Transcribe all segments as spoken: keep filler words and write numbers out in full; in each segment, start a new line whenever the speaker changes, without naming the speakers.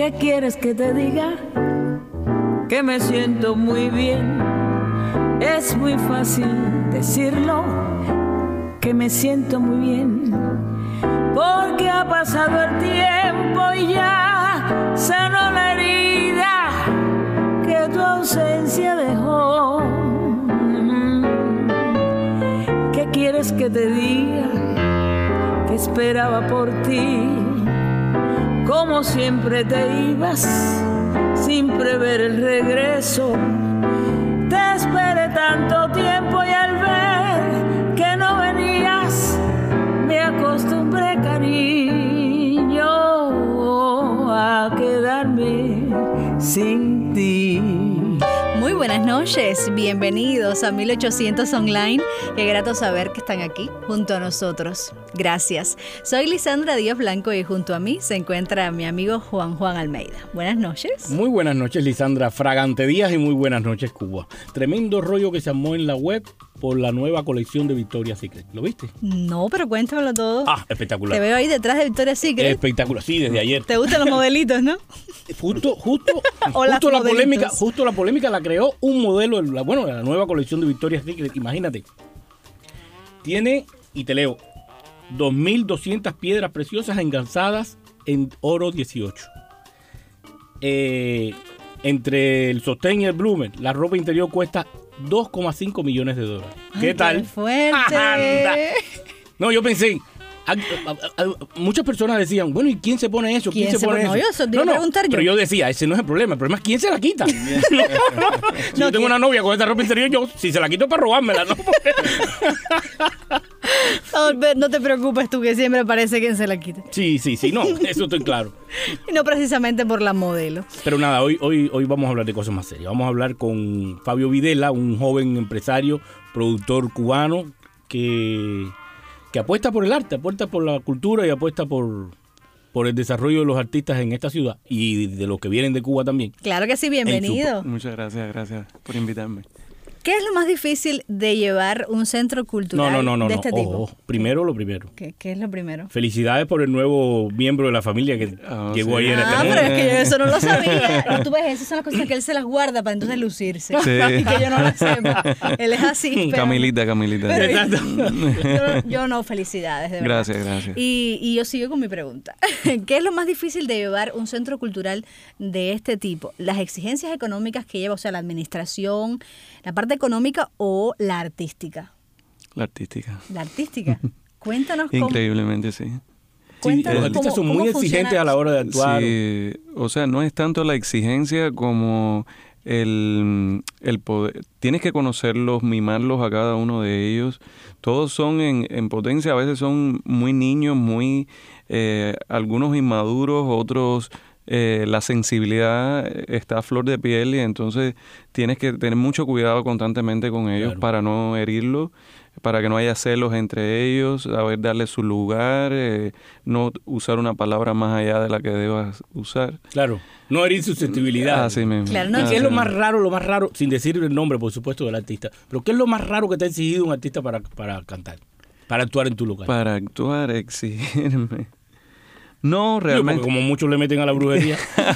¿Qué quieres que te diga? Que me siento muy bien. Es muy fácil decirlo, que me siento muy bien, porque ha pasado el tiempo y ya sanó la herida que tu ausencia dejó. ¿Qué quieres que te diga? Que esperaba por ti, como siempre te ibas sin prever el regreso. Te esperé tanto tiempo y al ver que no venías me acostumbré, cariño, a quedarme sin ti.
Muy buenas noches, bienvenidos a mil ochocientos Online. Qué grato saber que están aquí junto a nosotros. Gracias. Soy Lisandra Díaz Blanco y junto a mí se encuentra mi amigo Juan Juan Almeida. Buenas noches.
Muy buenas noches, Lisandra. Fragante Díaz y muy buenas noches, Cuba. Tremendo rollo que se armó en la web por la nueva colección de Victoria's Secret. ¿Lo viste?
No, pero cuéntamelo todo.
Ah, espectacular.
Te veo ahí detrás de Victoria's Secret.
Espectacular, sí, desde ayer.
¿Te gustan los modelitos, no?
Justo, justo, justo la polémica, justo la polémica la creó un modelo, la, bueno, la nueva colección de Victoria's Secret. Imagínate. Tiene, y te leo, dos mil doscientas piedras preciosas engarzadas en oro dieciocho. Eh, entre el sostén y el bloomer, la ropa interior cuesta dos coma cinco millones de dólares. ¿Qué
Ay,
tal?
¡Qué fuerte!
Anda. No, yo pensé, a, a, a, muchas personas decían, bueno, ¿y quién se pone eso? ¿Quién,
¿Quién
se pone
no,
eso?
Yo eso te
no,
iba a
no,
preguntar yo.
pero yo decía, ese no es el problema. El problema es quién se la quita. Si no, yo tengo una novia con esta ropa interior, yo, si se la quito para robármela, ¿no?
No, no te preocupes tú, que siempre parece quien se la quite.
Sí, sí, sí, no, eso estoy claro.
Y no precisamente por la modelo.
Pero nada, hoy, hoy, hoy vamos a hablar de cosas más serias. Vamos a hablar con Fabio Videla, un joven empresario, productor cubano que, que apuesta por el arte, apuesta por la cultura y apuesta por, por el desarrollo de los artistas en esta ciudad y de los que vienen de Cuba también.
Claro que sí, bienvenido.
Su... Muchas gracias, gracias por invitarme.
¿Qué es lo más difícil de llevar un centro cultural
no, no, no,
de
no,
este
no.
tipo?
Ojo, primero lo primero.
¿Qué, ¿Qué es lo primero?
Felicidades por el nuevo miembro de la familia que oh, llegó
sí.
ahí en este
Ah,
mundo.
pero es que yo eso no lo sabía. No, tú ves, esas son las cosas que él se las guarda para entonces lucirse.
Sí.
Y que yo no las sepa. Él es así. Pero,
Camilita, Camilita.
Pero yo, yo, yo no, felicidades, de verdad.
Gracias, gracias.
Y, y yo sigo con mi pregunta. ¿Qué es lo más difícil de llevar un centro cultural de este tipo? ¿Las exigencias económicas que lleva, o sea, la administración, la parte económica o la artística?
La artística.
La artística. Cuéntanos cómo.
Increíblemente, sí.
Sí, los artistas son muy exigentes a la hora de actuar.
Sí, o sea, no es tanto la exigencia como el, el poder. Tienes que conocerlos, mimarlos a cada uno de ellos. Todos son en, en potencia, a veces son muy niños, muy eh, algunos inmaduros, otros... Eh, la sensibilidad está a flor de piel y entonces tienes que tener mucho cuidado constantemente con ellos, claro, para no herirlos, para que no haya celos entre ellos, saber darle su lugar, eh, no usar una palabra más allá de la que debas usar.
Claro, no herir susceptibilidad.
Así mismo.
Claro, no,
¿Y qué
sí.
es lo más raro, lo más raro, sin decir el nombre, por supuesto, del artista, pero qué es lo más raro que te ha exigido un artista para, para cantar, para actuar en tu lugar?
Para actuar, exigirme... No, realmente.
Porque como muchos le meten a la brujería.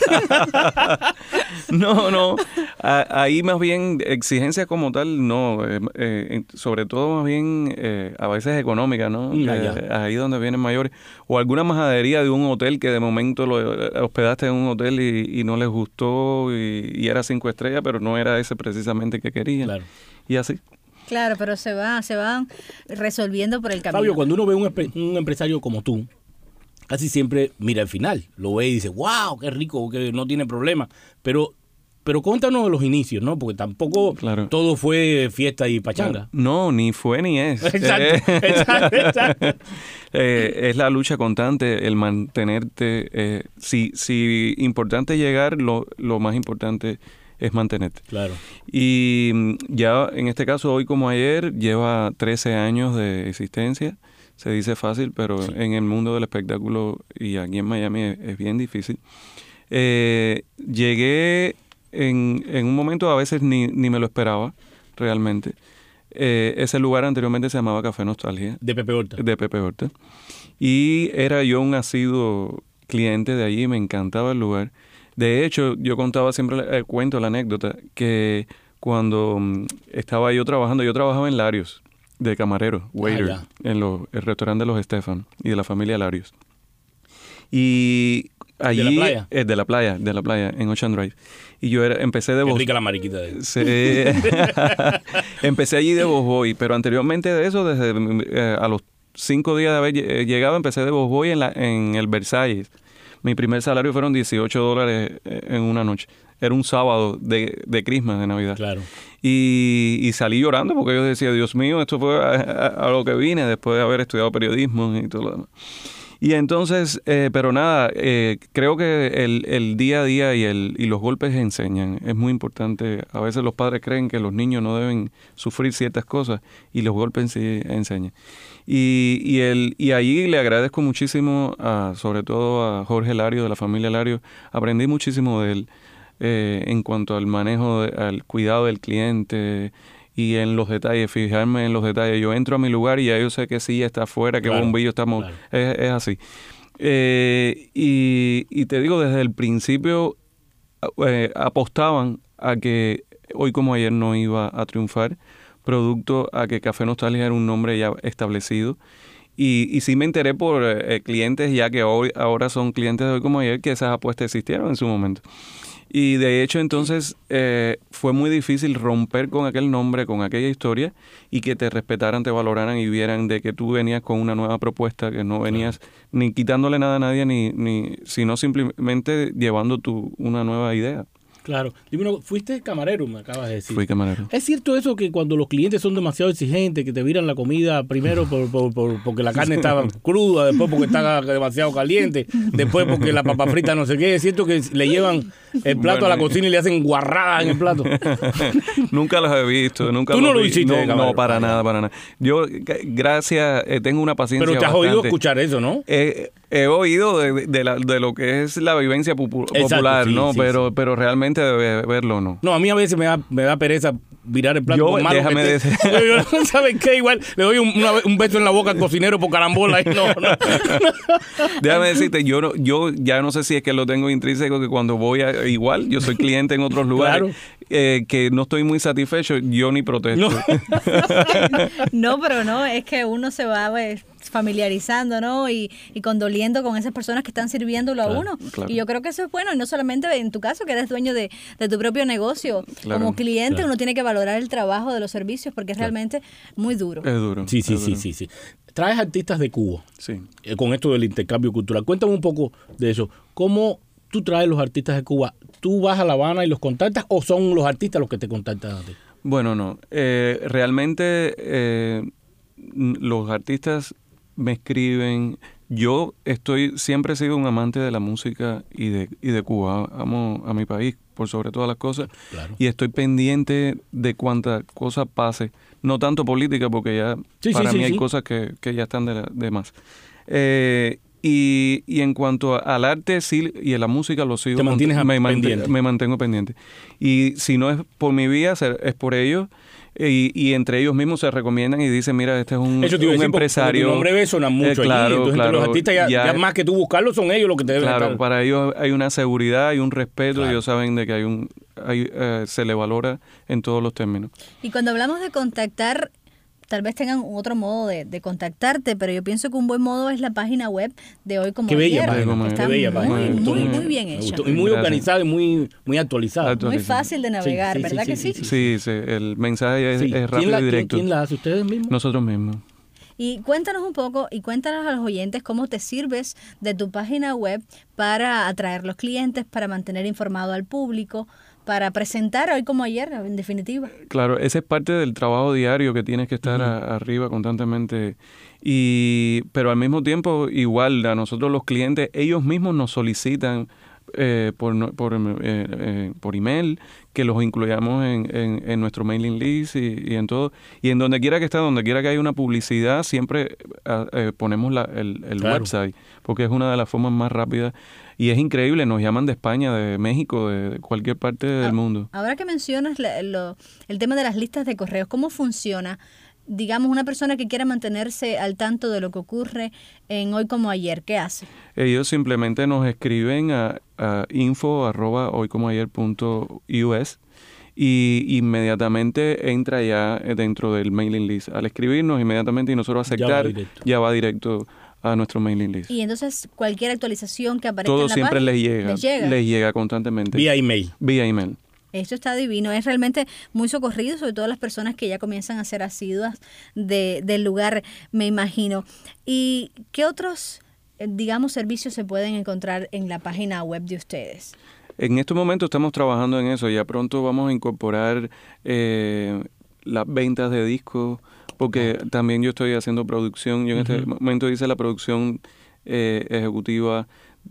no, no. A, ahí más bien exigencias como tal, no. Eh, eh, sobre todo más bien eh, a veces económicas, ¿no?
Ah,
eh, ahí donde vienen mayores. O alguna majadería de un hotel que de momento lo hospedaste en un hotel y, y no les gustó y, y era cinco estrellas, pero no era ese precisamente que querían.
Claro.
Y así.
Claro, pero se va, se van resolviendo por el camino.
Fabio, cuando uno ve un, un empresario como tú, casi siempre mira el final, lo ve y dice, wow, qué rico, que no tiene problema. Pero, pero cuéntanos de los inicios, ¿no? Porque tampoco, claro, todo fue fiesta y pachanga.
No, ni fue ni es.
Exacto, eh, exacto, exacto.
Eh, es la lucha constante, el mantenerte. Eh, si, si importante es llegar, lo, lo más importante es mantenerte.
Claro.
Y ya en este caso, hoy como ayer, lleva trece años de existencia. Se dice fácil, pero sí, en el mundo del espectáculo y aquí en Miami es, es bien difícil. Eh, llegué en, en un momento, a veces ni, ni me lo esperaba, realmente. Eh, ese lugar anteriormente se llamaba Café Nostalgia.
De Pepe Horta.
De Pepe Horta. Y era yo un asiduo cliente de allí, me encantaba el lugar. De hecho, yo contaba siempre el, el cuento, la anécdota, que cuando um, estaba yo trabajando, yo trabajaba en Larios, de camarero, waiter,
ah,
en los, el restaurante de los Estefan y de la familia Larios. Y allí...
¿De la playa?
Eh, de la playa, de la playa, en Ocean Drive. Y yo era, empecé de...
Qué
Bos-
rica la mariquita de él.
Sí. Empecé allí de Bosboy, pero anteriormente de eso, desde eh, a los cinco días de haber llegado, empecé de Bosboy en, la, en el Versalles. Mi primer salario fueron dieciocho dólares en una noche. Era un sábado de, de Christmas, de Navidad.
Claro.
Y, y salí llorando porque yo decía, Dios mío, esto fue a, a, a lo que vine después de haber estudiado periodismo y todo lo demás. Y entonces, eh, pero nada, eh, creo que el, el día a día y, el, y los golpes enseñan. Es muy importante. A veces los padres creen que los niños no deben sufrir ciertas cosas y los golpes sí enseñan. Y, y, el, y allí le agradezco muchísimo, a, sobre todo a Jorge Lario, de la familia Lario. Aprendí muchísimo de él eh, en cuanto al manejo, de, al cuidado del cliente y en los detalles, fijarme en los detalles. Yo entro a mi lugar y ya yo sé que sí está afuera, que
claro,
bombillo estamos...
Claro.
Es, es así. Eh, y, y te digo, desde el principio eh, apostaban a que Hoy Como Ayer no iba a triunfar, producto a que Café Nostalgia era un nombre ya establecido. Y, y sí me enteré por eh, clientes, ya que hoy ahora son clientes de Hoy Como Ayer, que esas apuestas existieron en su momento. Y de hecho, entonces, eh, fue muy difícil romper con aquel nombre, con aquella historia, y que te respetaran, te valoraran y vieran de que tú venías con una nueva propuesta, que no venías ni quitándole nada a nadie, ni, ni sino simplemente llevando tu, una nueva idea.
Claro. Dime, fuiste camarero, me acabas de decir.
Fui camarero.
¿Es cierto eso que cuando los clientes son demasiado exigentes, que te viran la comida primero por, por, por, porque la carne estaba cruda, después porque estaba demasiado caliente, después porque la papa frita no sé qué? ¿Es cierto que le llevan el plato
Bueno,
a la cocina y le hacen guarradas en el plato?
Nunca los he visto, nunca
¿Tú no
los
lo
vi.
hiciste,
No,
camarero?
no, para nada, para nada. Yo, gracias, eh, tengo una paciencia
Pero te has
bastante.
oído escuchar eso, ¿no?
Eh, he oído de, de, la, de lo que es la vivencia popu-
Exacto,
popular,
sí,
¿no?
sí,
pero,
sí.
pero realmente debe verlo, ¿no?
No, a mí a veces me da, me da pereza virar el plato
Yo,
con malo
déjame
que esté.
decir-
Yo, ¿sabes qué? Igual le doy un, una- un beso en la boca al cocinero por carambola y no, no.
Déjame decirte, yo no, yo ya no sé si es que lo tengo intrínseco, que cuando voy a, igual, yo soy cliente en otros lugares,
Claro.
eh, que no estoy muy satisfecho, yo ni protesto.
No.
No, pero no, es que uno se va pues, familiarizando, ¿no? Y, y condoliendo con esas personas que están sirviéndolo a
Claro,
uno.
claro.
Y yo creo que eso es bueno, y no solamente en tu caso, que eres dueño de, de tu propio negocio.
Claro,
Como cliente
claro.
uno tiene que valorar el trabajo de los servicios porque es realmente muy duro.
Es duro.
Sí, sí,
es
sí,
duro.
sí, sí. Traes artistas de Cuba
Sí.
eh, con esto del intercambio cultural. Cuéntame un poco de eso. ¿Cómo tú traes los artistas de Cuba? ¿Tú vas a La Habana y los contactas o son los artistas los que te contactan a ti?
Bueno, no. Eh, realmente eh, n- los artistas me escriben. Yo estoy siempre he sido un amante de la música y de, y de Cuba. Amo a mi país por sobre todas las cosas.
Claro.
Y estoy pendiente de cuánta cosa pase. No tanto política, porque ya
Sí, sí,
para
sí,
mí hay
sí.
cosas que, que ya están de, la- de más. Eh, y, y en cuanto a- al arte sí, y a la música lo sigo.
Te mantienes
me, mant-
pendiente.
me mantengo pendiente. Y si no es por mi vía, se- es por ellos. Y, y entre ellos mismos se recomiendan y dicen, mira, este es un,
Eso te iba a
un
decir, porque
empresario.
tu nombre ve suena mucho
Eh,
allí.
claro,
Entonces, entre
claro,
los artistas ya,
ya-
ya más que tú buscarlos son ellos los que te deben
Claro,
estar.
para ellos hay una seguridad y un respeto.
Claro.
Ellos saben de que hay un hay, eh, se le valora en todos los términos.
Y cuando hablamos de contactar, tal vez tengan otro modo de, de contactarte, pero yo pienso que un buen modo es la página web de Hoy Como
Qué bella
Ayer,
página,
que
qué
está
bella
muy,
página. Me
muy,
gustó
muy,
mucho.
bien
Me
hecha.
gustó. Y muy
Gracias.
organizada y muy, muy actualizada.
Actu-
Muy fácil de navegar,
Sí, sí,
¿verdad
sí,
que
sí,
sí?
sí,
Sí, sí, el mensaje es,
Sí.
es
¿Quién
rápido
la,
y
quién-
directo.
¿Quién la hace? ¿Ustedes mismos?
Nosotros mismos.
Y cuéntanos un poco y cuéntanos a los oyentes cómo te sirves de tu página web para atraer los clientes, para mantener informado al público, para presentar Hoy Como Ayer, en definitiva.
Claro, ese es parte del trabajo diario que tienes que estar a- arriba constantemente. Y, pero al mismo tiempo, igual a nosotros los clientes, ellos mismos nos solicitan eh, por, no- por, eh, eh, por email que los incluyamos en, en, en nuestro mailing list y, y en todo. Y en donde quiera que esté, donde quiera que haya una publicidad, siempre eh, eh, ponemos la, el, el
Claro.
website, porque es una de las formas más rápidas. Y es increíble, nos llaman de España, de México, de, de cualquier parte del
Ah,
mundo.
Ahora que mencionas la- lo- el tema de las listas de correos, ¿cómo funciona? digamos, una persona que quiera mantenerse al tanto de lo que ocurre en Hoy Como Ayer, ¿qué hace?
Ellos simplemente nos escriben a, a info arroba hoycomoayer punto u s y inmediatamente entra ya dentro del mailing list. Al escribirnos inmediatamente y nosotros aceptar, ya va directo, ya va directo a nuestro mailing list.
Y entonces cualquier actualización que aparezca
todo
en la
siempre
página,
les llega,
les llega,
les llega constantemente.
Vía email.
Vía email.
Esto está divino, es realmente muy socorrido, sobre todo las personas que ya comienzan a ser asiduas de, del lugar, me imagino. ¿Y qué otros, digamos, servicios se pueden encontrar en la página web de ustedes?
En estos momentos estamos trabajando en eso, ya pronto vamos a incorporar eh, las ventas de discos, porque oh. también yo estoy haciendo producción, yo en uh-huh. este momento hice la producción eh, ejecutiva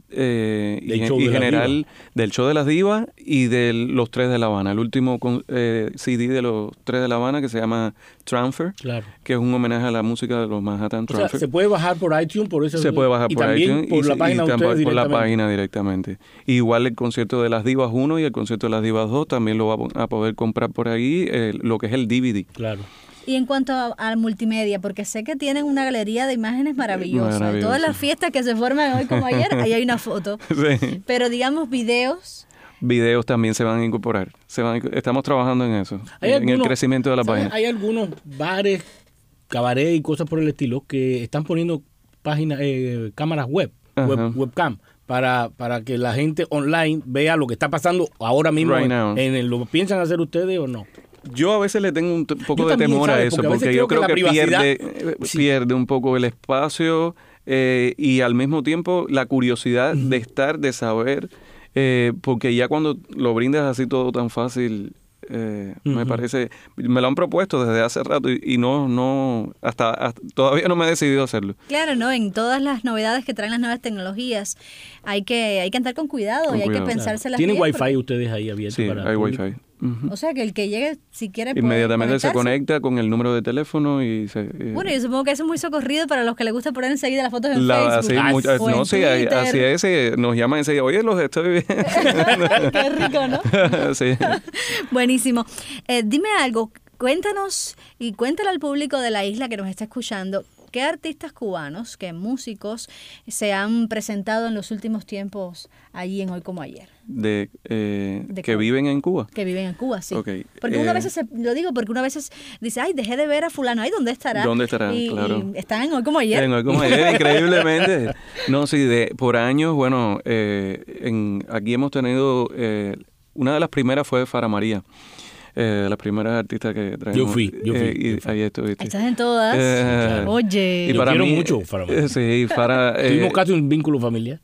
Eh, y, y general del show de las divas y de los Tres de La Habana, el último con, eh, C D de los Tres de La Habana que se llama Transfer,
claro.
que es un homenaje a la música de los Manhattan Transfer.
O sea, se puede bajar por iTunes, por eso
se puede bajar
y
por
también
iTunes
por
y,
la página
y
de ustedes
por la página directamente. Igual el concierto de las divas uno y el concierto de las divas dos también lo va a poder comprar por ahí, eh, lo que es el D V D.
Claro.
Y en cuanto a, a multimedia, porque sé que tienen una galería de imágenes maravillosas.
Maravilloso. Todas
las fiestas que se forman Hoy Como Ayer, ahí hay una foto.
Sí.
Pero digamos videos.
Videos también se van a incorporar. Se van a, estamos trabajando en eso, en
algunos,
el crecimiento de la
¿sabes?
página.
Hay algunos bares, cabaret y cosas por el estilo que están poniendo páginas, eh, cámaras web, web webcam. Para, para que la gente online vea lo que está pasando ahora mismo.
Right
en, en el, ¿Lo piensan hacer ustedes o no?
Yo a veces le tengo un t- poco
yo
de
también,
temor
¿sabes?
a eso,
porque,
porque,
porque
yo creo
que,
que pierde,
sí.
pierde un poco el espacio eh, y al mismo tiempo la curiosidad uh-huh. de estar, de saber, eh, porque ya cuando lo brindas así todo tan fácil, eh, uh-huh. me parece, me lo han propuesto desde hace rato y, y no, no, hasta, hasta todavía no me he decidido hacerlo.
Claro, no, en todas las novedades que traen las nuevas tecnologías hay que, hay que andar con cuidado
con
y hay
cuidado.
que pensárselas
¿Tienen
bien.
wifi
Porque...
ustedes ahí abiertos?
Sí,
para
hay
público?
wifi. Uh-huh.
O sea, que el que llegue, si quiere,
inmediatamente se
conectarse.
conecta con el número de teléfono y se... Eh,
bueno, yo supongo que eso es muy socorrido para los que les gusta poner enseguida las fotos en
la,
Facebook.
así, muchas,
o en
no, sí, así es, nos llaman enseguida, oye, los estoy viendo.
Qué rico, ¿no?
Sí.
Buenísimo. Eh, dime algo, cuéntanos y cuéntale al público de la isla que nos está escuchando, ¿qué artistas cubanos, qué músicos se han presentado en los últimos tiempos allí en Hoy Como Ayer?
De, eh,
¿De
que
Cuba?
viven en Cuba.
Que viven en Cuba, sí.
Okay.
Porque
eh,
una vez se, lo digo porque una vez dice, ay, dejé de ver a fulano, ay, ¿dónde estará?
¿Dónde estará?
Y,
claro.
Y están en Hoy Como Ayer.
En Hoy Como Ayer, increíblemente. No, sí, de, por años, bueno, eh, en, aquí hemos tenido, eh, una de las primeras fue Fara María. Eh, la primera artista que traemos.
Yo fui, yo fui.
Eh, y
yo fui.
ahí estuviste.
Estás en todas.
Eh,
claro. Oye.
Y
yo
para quiero
mí,
mucho, Fara.
Eh, sí, Fara. Eh,
Tuvimos casi un vínculo familiar.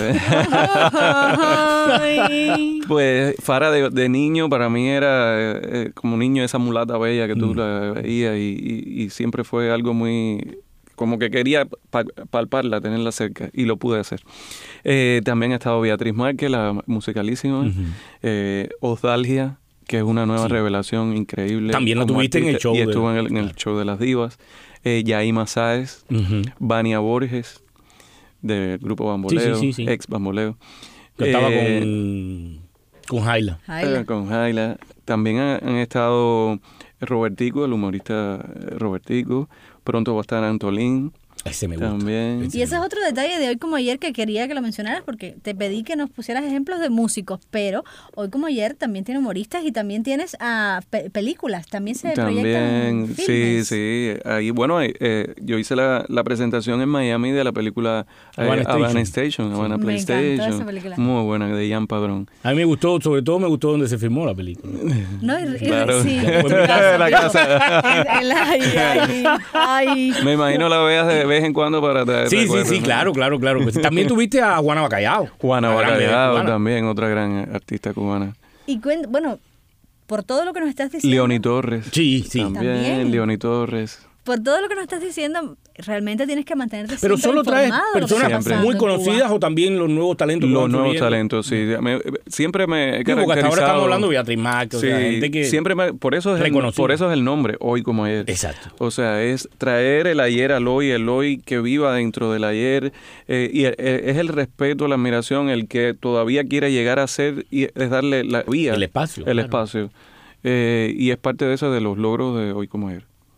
Pues Fara de, de niño, para mí era eh, como niño esa mulata bella que tú mm. la veías y, y, y siempre fue algo muy... como que quería palparla, tenerla cerca, y lo pude hacer. Eh, también ha estado Beatriz Márquez, la musicalísima, uh-huh. eh, Osdalgia, que es una nueva sí. revelación increíble.
También la tuviste artista, en el show.
Y
de...
estuvo en el, en el show de las divas. Eh, Yaima Sáez, uh-huh. Vania Borges, del grupo Bamboleo,
sí, sí, sí, sí.
ex Bamboleo.
Que estaba
eh,
con, con Jaila.
Jaila.
Eh, con Jaila. También han, han estado Robertico, el humorista Robertico. Pronto va a estar Antolín.
Ese me gusta.
También.
Y ese es otro detalle de Hoy Como Ayer que quería que lo mencionaras porque te pedí que nos pusieras ejemplos de músicos, pero Hoy Como Ayer también tiene humoristas y también tienes a pe- películas, también se
también,
proyectan filmes.
Sí, sí. Ahí, bueno, eh, yo hice la, la presentación en Miami de la película
Havana
eh,
Station.
Havana Station, Havana
Me
PlayStation.
encantó esa película.
Muy buena, de Ian Padrón.
A mí me gustó, sobre todo me gustó donde se filmó la película.
No, y,
Claro.
y, sí.
La casa.
El, ay, ay, ay.
Me imagino la veas de vez en cuando para traer
Sí, sí,
recuerdos,
sí,
¿no?
claro, claro, claro. Pues también tuviste a Juana Bacallao.
Juana
La gran
Bacallao
cubana.
también, otra gran artista cubana.
Y cuen- bueno, por todo lo que nos estás diciendo.
Leoni Torres.
Sí, sí.
También,
También.
Leoni Torres.
Por todo lo que nos estás diciendo, realmente tienes que mantenerte
Pero
siempre
solo traes
informado de lo que está
personas
pasando
muy
en Cuba.
conocidas o también los nuevos talentos. que
Los
van
nuevos
surgiendo?
talentos, sí. Me- siempre me he
Sí, porque hasta
caracterizado...
ahora estamos hablando de Beatriz Márquez,
Sí,
o sea, gente que
siempre me, por eso es el,
reconocida.
por eso es el nombre, Hoy Como Ayer.
Exacto.
O sea, es traer el ayer al hoy, el hoy que viva dentro del ayer, eh, y eh, es el respeto, la admiración, el que todavía quiere llegar a ser, y es darle la vía.
El espacio,
El
claro.
espacio. Eh, y es parte de eso, de los logros de Hoy Como Ayer.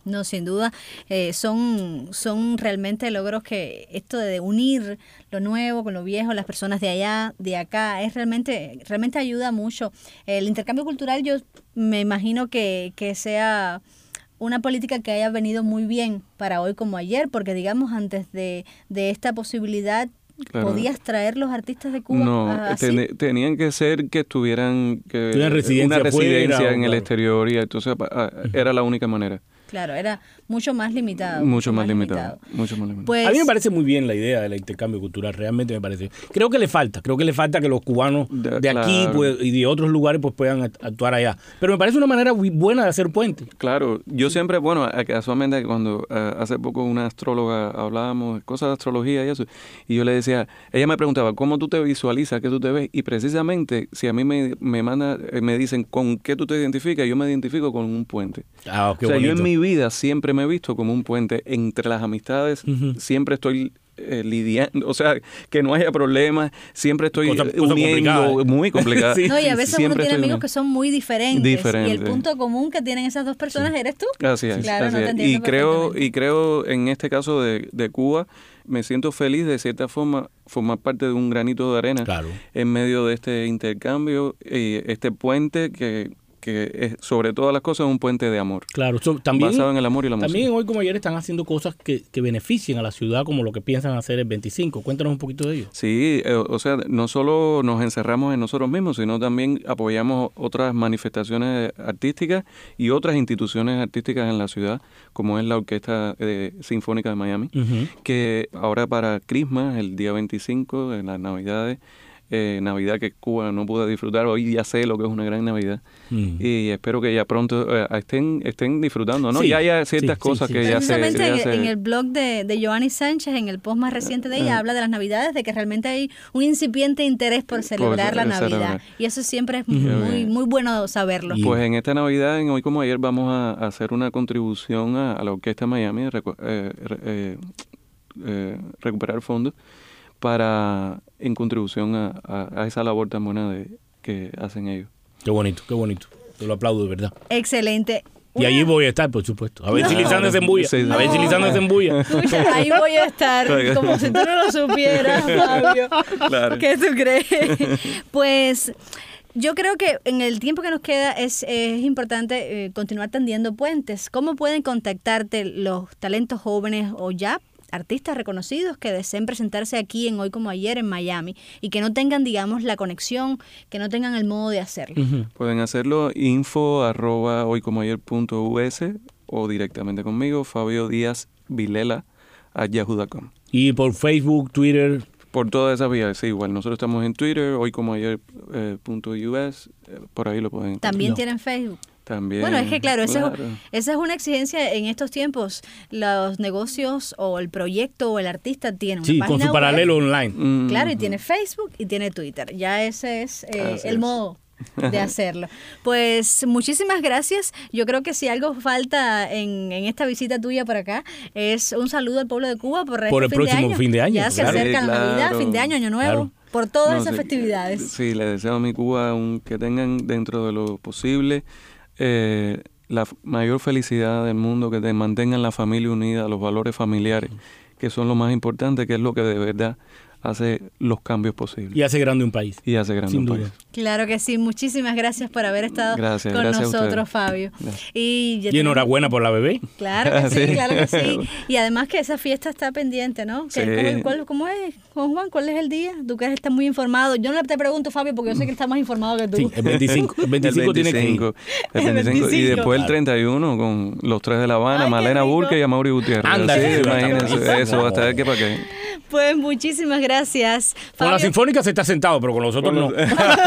No, sin duda, eh, son, son realmente logros que esto de unir lo nuevo con lo viejo, las personas de allá, de acá, es realmente, realmente ayuda mucho. El intercambio cultural yo me imagino que, que sea una política que haya venido muy bien para hoy como ayer, porque digamos antes de, de esta posibilidad, claro, ¿podías traer los artistas de Cuba?
No,
así?
ten, tenían que ser que estuvieran que,
residencia
una residencia
fuera,
en el
claro.
exterior, y entonces era la única manera.
Claro, era mucho más limitado.
Mucho, mucho más, más limitado, limitado. Mucho más limitado.
Pues,
a mí me parece muy bien la idea del intercambio cultural, realmente me parece. Creo que le falta, creo que le falta que los cubanos de, de aquí claro. pues, y de otros lugares pues puedan actuar allá. Pero me parece una manera muy buena de hacer puentes.
Claro, yo siempre, bueno, casualmente cuando uh, hace poco una astróloga hablábamos de cosas de astrología y eso, y yo le decía, ella me preguntaba, ¿cómo tú te visualizas? ¿Qué tú te ves? Y precisamente, si a mí me, me manda, me dicen, ¿con qué tú te identificas? Yo me identifico con un puente.
Ah, qué
o sea,
bonito.
yo en mi vida siempre me he visto como un puente entre las amistades, uh-huh. siempre estoy eh, lidiando, o sea, que no haya problemas, siempre estoy cosa, cosa uniendo, complicada, ¿eh? Muy complicado.
Sí. No, y a veces uno tiene amigos uniendo. Que son muy diferentes,
Diferente.
Y el punto común que tienen esas dos personas sí. eres tú.
Así es,
claro,
así
no
es.
te
Y creo, y creo en este caso de, de Cuba, me siento feliz de cierta forma formar parte de un granito de arena
claro.
en medio de este intercambio, y este puente que que es, sobre todas las cosas, un puente de amor.
Claro, so, también,
basado en el amor y la
también
música.
Hoy como Ayer están haciendo cosas que, que beneficien a la ciudad, como lo que piensan hacer el veinticinco. Cuéntanos un poquito de ello.
Sí, eh, o sea, no solo nos encerramos en nosotros mismos, sino también apoyamos otras manifestaciones artísticas y otras instituciones artísticas en la ciudad, como es la Orquesta eh, Sinfónica de Miami, uh-huh. que ahora para Christmas, el día veinticinco, en las Navidades, Eh, Navidad que Cuba no pudo disfrutar, hoy ya sé lo que es una gran Navidad, mm. y espero que ya pronto eh, estén estén disfrutando, ¿no? Sí, ya haya ciertas sí, cosas sí, sí. que ya se...
Precisamente
ya
en,
se...
en el blog de, de Joanny Sánchez, en el post más reciente de ella, uh, habla de las Navidades, de que realmente hay un incipiente interés por celebrar por la Navidad, celebrar. Y eso siempre es muy, muy, muy bueno saberlo.
Pues en esta Navidad, en Hoy como Ayer, vamos a, a hacer una contribución a, a la Orquesta Miami, recu- eh, eh, eh, recuperar fondos para en contribución a, a, a esa labor tan buena de, que hacen ellos.
Qué bonito, qué bonito. Te lo aplaudo de verdad.
Excelente.
Y allí voy a estar, por supuesto. A ver no. si Lisandra se embulla. Sí, no. A ver si Lisandra se embulla.
Escucha, ahí voy a estar. Como si tú no lo supieras, Fabio. Claro. ¿Qué tú crees? Pues... yo creo que en el tiempo que nos queda es, es importante eh, continuar tendiendo puentes. ¿Cómo pueden contactarte los talentos jóvenes o ya artistas reconocidos que deseen presentarse aquí en Hoy como Ayer en Miami y que no tengan, digamos, la conexión, que no tengan el modo de hacerlo?
Uh-huh. Pueden hacerlo info arroba hoycomoayer punto us o directamente conmigo, Fabio Díaz Vilela a yahoo punto com.
Y por Facebook, Twitter...
Por todas esas vías, sí, igual. Nosotros estamos en Twitter, hoycomoayer punto us, eh, por ahí lo pueden encontrar.
¿También
no.
tienen Facebook?
También.
Bueno, es que claro,
claro.
Esa, es, esa es una exigencia en estos tiempos. Los negocios o el proyecto o el artista tiene una
sí,
página
con su
web,
paralelo online.
Mm-hmm. Claro, y tiene Facebook y tiene Twitter. Ya ese es eh, el es. modo de hacerlo. Pues muchísimas gracias. Yo creo que si algo falta en, en esta visita tuya por acá es un saludo al pueblo de Cuba por,
por
este
el
fin
próximo
de año.
fin de año.
Ya se
claro.
acerca
sí,
la
claro.
Navidad, fin de año, Año Nuevo. Claro. Por todas no, esas
sí,
festividades.
Sí, le deseo a mi Cuba un, que tengan dentro de lo posible eh, la mayor felicidad del mundo, que te mantengan la familia unida, los valores familiares, que son lo más importante, que es lo que de verdad hace los cambios posibles.
Y hace grande un país.
Y hace grande
Sin
un
duda.
país.
Claro que sí. Muchísimas gracias por haber estado
gracias,
con
gracias
nosotros, Fabio.
Y, y enhorabuena por la bebé.
Claro que sí, claro que sí. Y además que esa fiesta está pendiente, ¿no?
Sí.
¿Cuál, cuál, ¿Cómo es, Juan Juan? ¿Cuál es el día? Tú que estás muy informado. Yo no te pregunto, Fabio, porque yo sé que estás más informado que tú.
Sí, el veinticinco. El veinticinco,
el veinticinco
tiene que ir.
El veinticinco.
El veinticinco.
Y después el treinta y uno con los tres de La Habana,
Ay,
Malena Bulque y Amaury Gutiérrez.
Anda,
sí,
sí,
imagínense eso, hasta ver qué para qué.
Pues muchísimas gracias,
Fabio.
Fabio.
Con la Sinfónica se está sentado, pero con los otros no.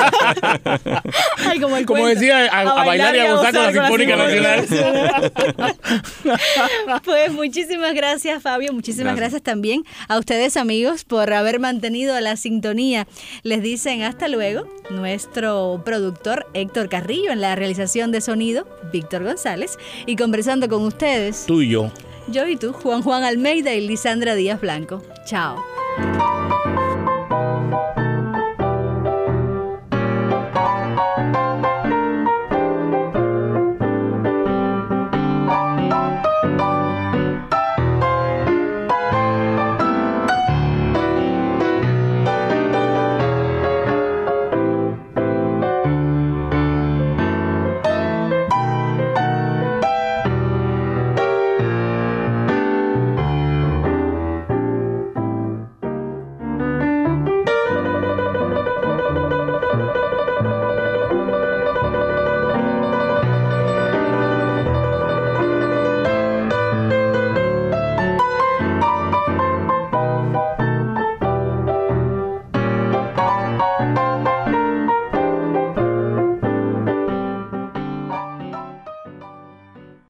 Ay, como el
como
cuento.
decía, a, a, a bailar y a gozar con la Sinfónica Nacional.
Pues muchísimas gracias, Fabio. Muchísimas gracias. gracias también a ustedes, amigos, por haber mantenido la sintonía. Les dicen hasta luego nuestro productor Héctor Carrillo, en la realización de sonido Víctor González, y conversando con ustedes
tú y yo
yo y tú, Juan Juan Almeida y Lisandra Díaz Blanco. Chao.